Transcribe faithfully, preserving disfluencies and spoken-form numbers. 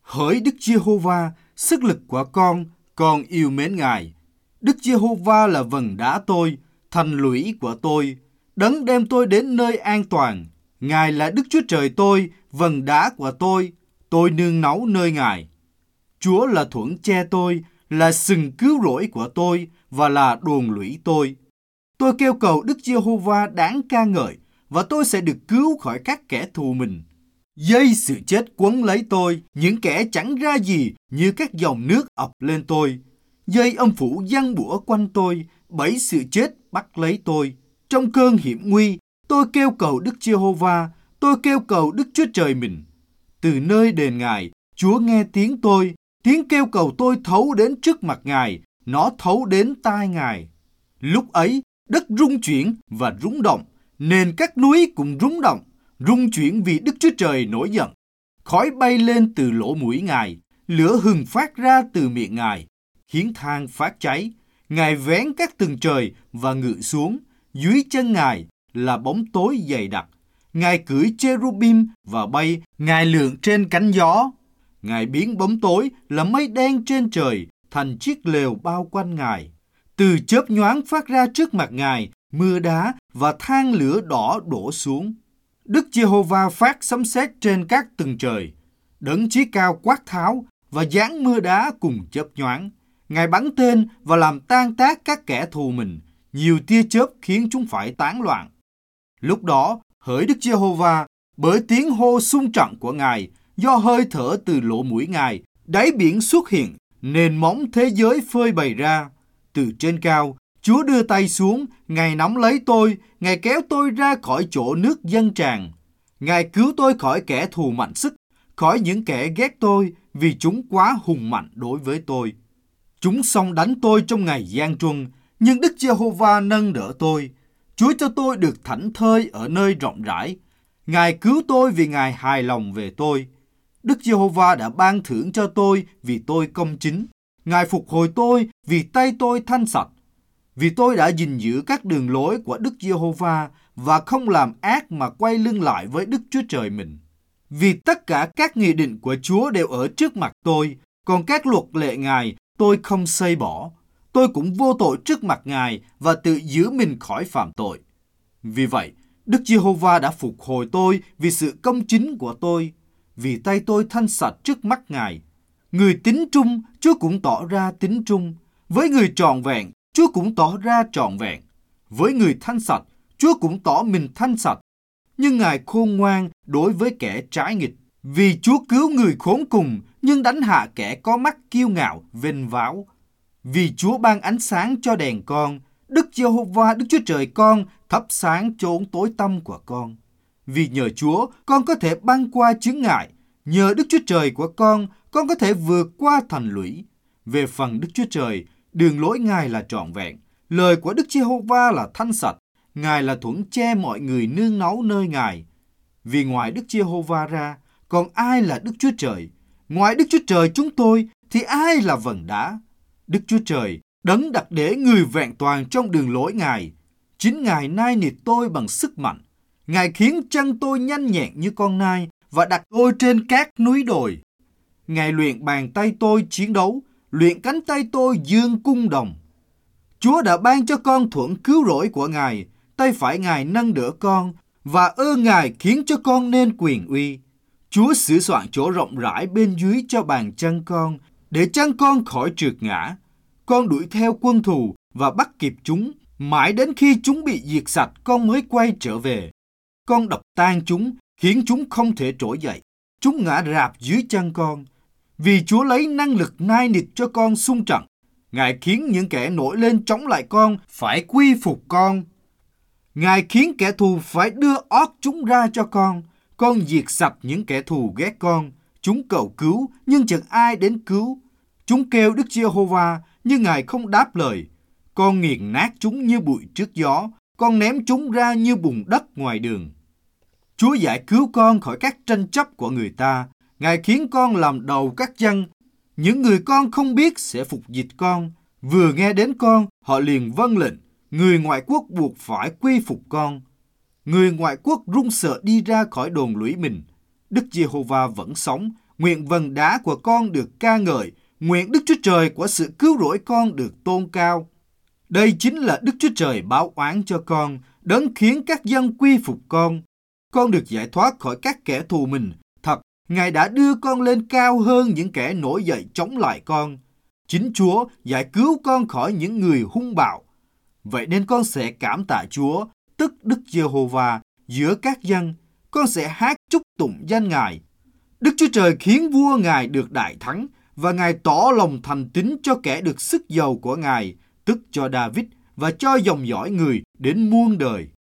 Hỡi Đức Giê-hô-va, sức lực của con, con yêu mến Ngài. Đức Giê-hô-va là vầng đá tôi, thành lũy của tôi, đấng đem tôi đến nơi an toàn. Ngài là Đức Chúa Trời tôi, vầng đá của tôi, tôi nương náu nơi Ngài. Chúa là thuẫn che tôi, là sừng cứu rỗi của tôi và là đồn lũy tôi. Tôi kêu cầu Đức Giê-hô-va đáng ca ngợi, và tôi sẽ được cứu khỏi các kẻ thù mình. Dây sự chết quấn lấy tôi, những kẻ chẳng ra gì như các dòng nước ập lên tôi. Dây âm phủ giăng bủa quanh tôi, bẫy sự chết bắt lấy tôi. Trong cơn hiểm nguy, tôi kêu cầu Đức Giê-hô-va, tôi kêu cầu Đức Chúa Trời mình. Từ nơi đền Ngài, Chúa nghe tiếng tôi, tiếng kêu cầu tôi thấu đến trước mặt Ngài, nó thấu đến tai Ngài. Lúc ấy, đất rung chuyển và rung động, nên các núi cũng rung động, rung chuyển vì Đức Chúa Trời nổi giận. Khói bay lên từ lỗ mũi Ngài, lửa hừng phát ra từ miệng Ngài, khiến than phát cháy. Ngài vén các tầng trời và ngự xuống, dưới chân Ngài là bóng tối dày đặc. Ngài cưỡi cherubim và bay, Ngài lượn trên cánh gió. Ngài biến bóng tối là mây đen trên trời thành chiếc lều bao quanh Ngài. Từ chớp nhoáng phát ra trước mặt Ngài, mưa đá và than lửa đỏ đổ xuống. Đức Giê-hô-va phát sấm sét trên các tầng trời, đấng chí cao quát tháo và giáng mưa đá cùng chớp nhoáng. Ngài bắn tên và làm tan tác các kẻ thù mình, nhiều tia chớp khiến chúng phải tán loạn. Lúc đó, hỡi Đức Giê-hô-va, bởi tiếng hô xung trận của Ngài, do hơi thở từ lỗ mũi Ngài, đáy biển xuất hiện, nền móng thế giới phơi bày ra. Từ trên cao, Chúa đưa tay xuống, Ngài nắm lấy tôi, Ngài kéo tôi ra khỏi chỗ nước dâng tràn. Ngài cứu tôi khỏi kẻ thù mạnh sức, khỏi những kẻ ghét tôi, vì chúng quá hùng mạnh đối với tôi. Chúng xông đánh tôi trong ngày gian truân, nhưng Đức Giê-hô-va nâng đỡ tôi. Chúa cho tôi được thảnh thơi ở nơi rộng rãi. Ngài cứu tôi vì Ngài hài lòng về tôi. Đức Giê-hô-va đã ban thưởng cho tôi vì tôi công chính. Ngài phục hồi tôi vì tay tôi thanh sạch. Vì tôi đã gìn giữ các đường lối của Đức Giê-hô-va và không làm ác mà quay lưng lại với Đức Chúa Trời mình. Vì tất cả các nghị định của Chúa đều ở trước mặt tôi, còn các luật lệ Ngài tôi không xây bỏ. Tôi cũng vô tội trước mặt Ngài và tự giữ mình khỏi phạm tội. Vì vậy, Đức Giê-hô-va đã phục hồi tôi vì sự công chính của tôi, vì tay tôi thanh sạch trước mắt Ngài. Người tín trung, Chúa cũng tỏ ra tín trung. Với người trọn vẹn, Chúa cũng tỏ ra trọn vẹn. Với người thanh sạch, Chúa cũng tỏ mình thanh sạch. Nhưng Ngài khôn ngoan đối với kẻ trái nghịch. Vì Chúa cứu người khốn cùng, nhưng đánh hạ kẻ có mắt kiêu ngạo, vênh váo. Vì Chúa ban ánh sáng cho đèn con, Đức Giê-hô-va, Đức Chúa Trời con, thắp sáng chốn tối tăm của con. Vì nhờ Chúa, con có thể băng qua chướng ngại. Nhờ Đức Chúa Trời của con, con có thể vượt qua thành lũy. Về phần Đức Chúa Trời, đường lối Ngài là trọn vẹn. Lời của Đức Giê-hô-va là thanh sạch. Ngài là thuẫn che mọi người nương náu nơi Ngài. Vì ngoài Đức Giê-hô-va ra, còn ai là Đức Chúa Trời? Ngoài Đức Chúa Trời chúng tôi, thì ai là vầng đá? Đức Chúa Trời, đấng đặt để người vẹn toàn trong đường lối Ngài. Chính Ngài nai nịt tôi bằng sức mạnh. Ngài khiến chân tôi nhanh nhẹn như con nai và đặt tôi trên các núi đồi. Ngài luyện bàn tay tôi chiến đấu, luyện cánh tay tôi dương cung đồng. Chúa đã ban cho con thuẫn cứu rỗi của Ngài, tay phải Ngài nâng đỡ con, và ơn Ngài khiến cho con nên quyền uy. Chúa sửa soạn chỗ rộng rãi bên dưới cho bàn chân con, để chân con khỏi trượt ngã. Con đuổi theo quân thù và bắt kịp chúng, mãi đến khi chúng bị diệt sạch con mới quay trở về. Con đập tan chúng, khiến chúng không thể trỗi dậy. Chúng ngã rạp dưới chân con. Vì Chúa lấy năng lực nai nịt cho con xung trận. Ngài khiến những kẻ nổi lên chống lại con phải quy phục con. Ngài khiến kẻ thù phải đưa ót chúng ra cho con. Con diệt sạch những kẻ thù ghét con. Chúng cầu cứu, nhưng chẳng ai đến cứu. Chúng kêu Đức Giê-hô-va, nhưng Ngài không đáp lời. Con nghiền nát chúng như bụi trước gió. Con ném chúng ra như bùn đất ngoài đường. Chúa giải cứu con khỏi các tranh chấp của người ta. Ngài khiến con làm đầu các dân. Những người con không biết sẽ phục dịch con. Vừa nghe đến con, họ liền vâng lệnh. Người ngoại quốc buộc phải quy phục con. Người ngoại quốc run sợ đi ra khỏi đồn lũy mình. Đức Giê-hô-va vẫn sống, Nguyện vầng đá của con được ca ngợi, nguyện Đức Chúa Trời của sự cứu rỗi con được tôn cao. Đây chính là Đức Chúa Trời báo oán cho con, đấng khiến các dân quy phục con. Con được giải thoát khỏi các kẻ thù mình. Thật, Ngài đã đưa con lên cao hơn những kẻ nổi dậy chống lại con. Chính Chúa giải cứu con khỏi những người hung bạo. Vậy nên con sẽ cảm tạ Chúa, tức Đức Giê-hô-va, giữa các dân. Con sẽ hát chúc tụng danh Ngài. Đức Chúa Trời khiến vua Ngài được đại thắng, và Ngài tỏ lòng thành tín cho kẻ được sức giàu của Ngài, tức cho David và cho dòng dõi người đến muôn đời.